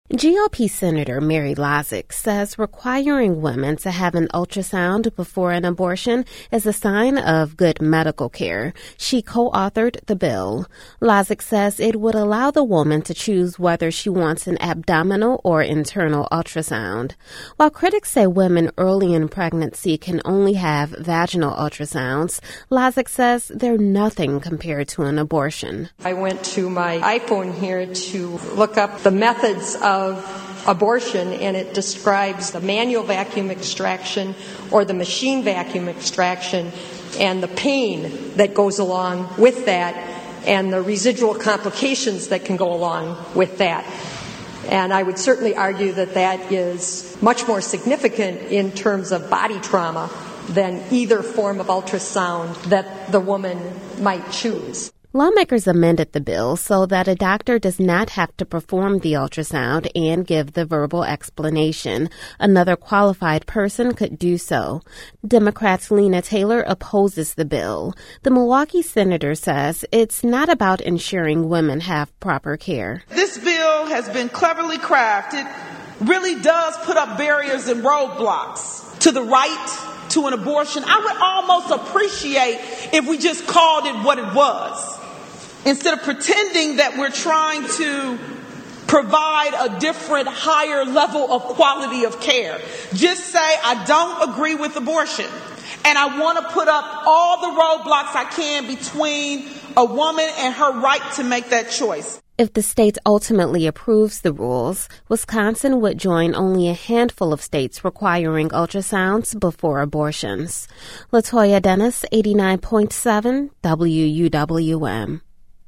GOP Senator Mary Lozick says requiring women to have an ultrasound before an abortion is a sign of good medical care. She co-authored the bill. Lozick says it would allow the woman to choose whether she wants an abdominal or internal ultrasound. While critics say women early in pregnancy can only have vaginal ultrasounds, Lozick says they're nothing compared to an abortion. I went to my iPhone here to look up the methods of abortion, and it describes the manual vacuum extraction or the machine vacuum extraction and the pain that goes along with that and the residual complications that can go along with that. And I would certainly argue that that is much more significant in terms of body trauma than either form of ultrasound that the woman might choose. Lawmakers amended the bill so that a doctor does not have to perform the ultrasound and give the verbal explanation. Another qualified person could do so. Democrats' Lena Taylor opposes the bill. The Milwaukee senator says it's not about ensuring women have proper care. This bill has been cleverly crafted, really does put up barriers and roadblocks to the right to an abortion. I would almost appreciate if we just called it what it was, instead of pretending that we're trying to provide a different, higher level of quality of care. Just say, I don't agree with abortion, and I want to put up all the roadblocks I can between a woman and her right to make that choice. If the state ultimately approves the rules, Wisconsin would join only a handful of states requiring ultrasounds before abortions. Latoya Dennis, 89.7 WUWM.